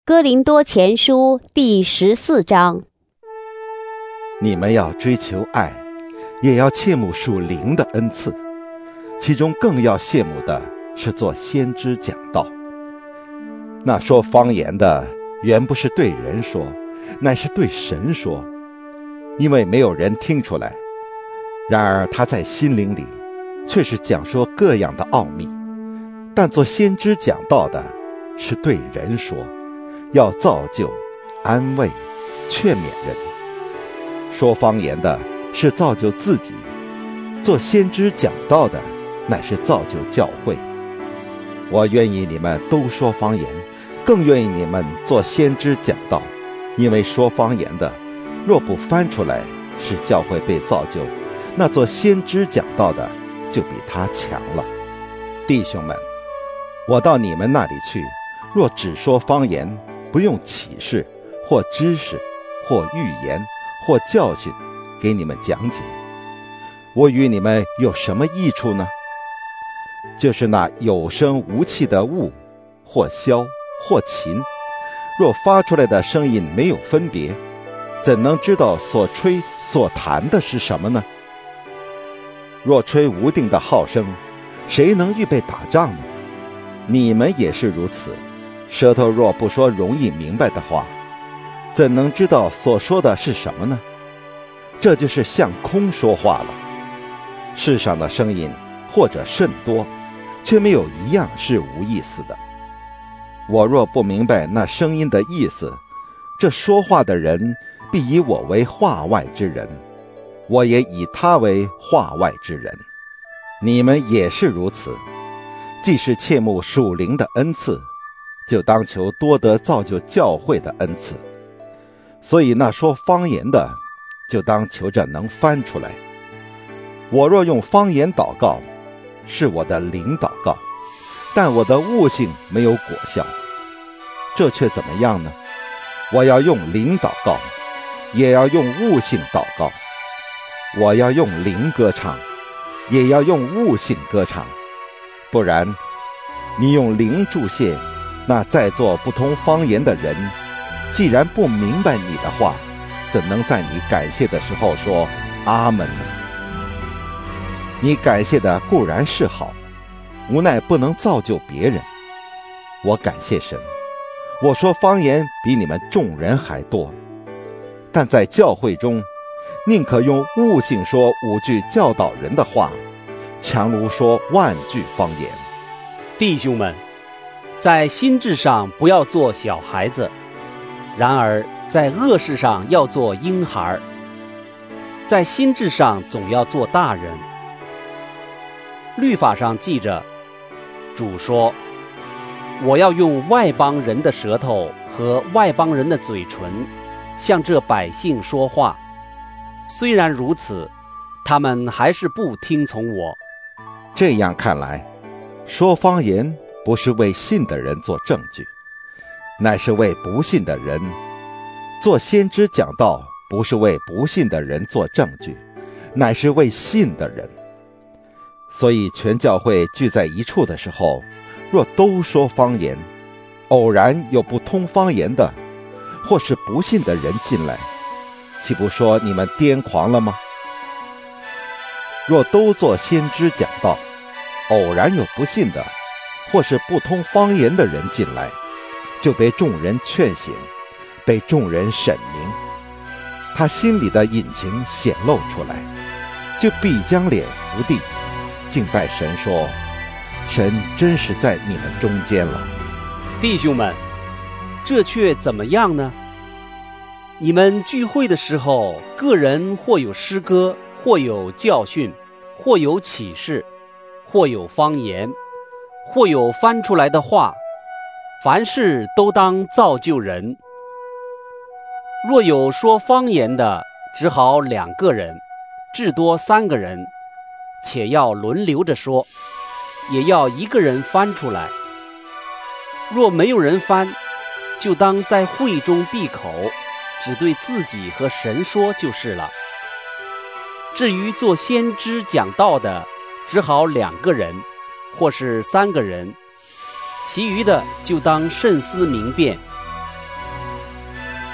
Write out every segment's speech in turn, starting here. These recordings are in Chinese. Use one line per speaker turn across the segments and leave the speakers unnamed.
哥林多前书第14章。
你们要追求爱，也要切慕属灵的恩赐，其中更要羡慕的是做先知讲道。那说方言的原不是对人说，乃是对神说，因为没有人听出来，然而他在心灵里却是讲说各样的奥秘。但做先知讲道的是对人说，要造就、安慰、劝勉人。说方言的是造就自己，做先知讲道的乃是造就教会。我愿意你们都说方言，更愿意你们做先知讲道，因为说方言的若不翻出来使教会被造就，那做先知讲道的就比他强了。弟兄们，我到你们那里去，若只说方言，不用启示或知识或预言或教训给你们讲解，我与你们有什么益处呢？就是那有声无气的物，或箫或琴，若发出来的声音没有分别，怎能知道所吹所弹的是什么呢？若吹无定的号声，谁能预备打仗呢？你们也是如此，舌头若不说容易明白的话，怎能知道所说的是什么呢？这就是向空说话了。世上的声音或者甚多，却没有一样是无意思的。我若不明白那声音的意思，这说话的人必以我为话外之人，我也以他为话外之人。你们也是如此，既是切慕属灵的恩赐，就当求多得造就教会的恩赐。所以那说方言的，就当求着能翻出来。我若用方言祷告，是我的灵祷告，但我的悟性没有果效，这却怎么样呢？我要用灵祷告，也要用悟性祷告。我要用灵歌唱，也要用悟性歌唱。不然，你用灵祝谢那在座不通方言的人，既然不明白你的话，怎能在你感谢的时候说阿们呢？你感谢的固然是好，无奈不能造就别人。我感谢神，我说方言比你们众人还多，但在教会中，宁可用悟性说5句教导人的话，强如说万句方言。
弟兄们，在心智上不要做小孩子，然而在恶事上要做婴孩，在心智上总要做大人。律法上记着，主说，我要用外邦人的舌头和外邦人的嘴唇向这百姓说话，虽然如此，他们还是不听从我。
这样看来，说方言不是为信的人做证据，乃是为不信的人；做先知讲道不是为不信的人做证据，乃是为信的人。所以全教会聚在一处的时候，若都说方言，偶然有不通方言的，或是不信的人进来，岂不说你们癫狂了吗？若都做先知讲道，偶然有不信的，或是不通方言的人进来，就被众人劝醒，被众人审明，他心里的隐情显露出来，就必将脸伏地，敬拜神说，神真是在你们中间了。
弟兄们，这却怎么样呢？你们聚会的时候，个人或有诗歌，或有教训，或有启示，或有方言，或有翻出来的话，凡事都当造就人。若有说方言的，只好2个人，至多3个人，且要轮流着说，也要1个人翻出来。若没有人翻，就当在会中闭口，只对自己和神说就是了。至于做先知讲道的，只好2个人，或是3个人，其余的就当慎思明辨，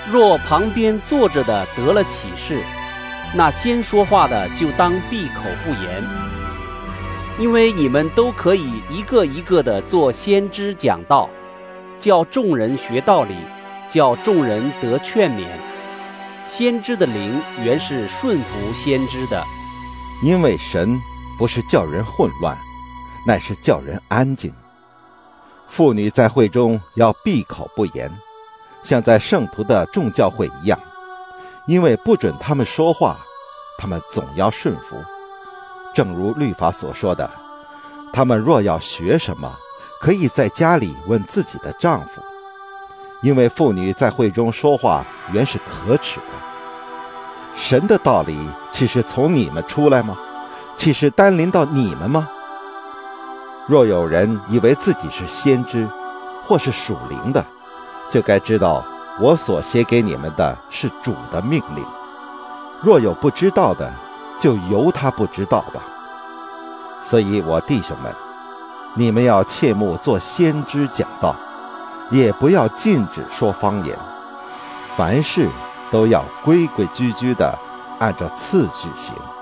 若旁边坐着的得了启示，那先说话的就当闭口不言，因为你们都可以一个一个的做先知讲道，叫众人学道理，叫众人得劝勉。先知的灵原是顺服先知的，
因为神不是叫人混乱，乃是叫人安静。妇女在会中要闭口不言，像在圣徒的众教会一样，因为不准他们说话，他们总要顺服。正如律法所说的，他们若要学什么，可以在家里问自己的丈夫，因为妇女在会中说话原是可耻的。神的道理岂是从你们出来吗？岂是单临到你们吗？若有人以为自己是先知，或是属灵的，就该知道我所写给你们的是主的命令。若有不知道的，就由他不知道吧。所以我弟兄们，你们要切莫做先知讲道，也不要禁止说方言，凡事都要规规矩矩的按照次序行。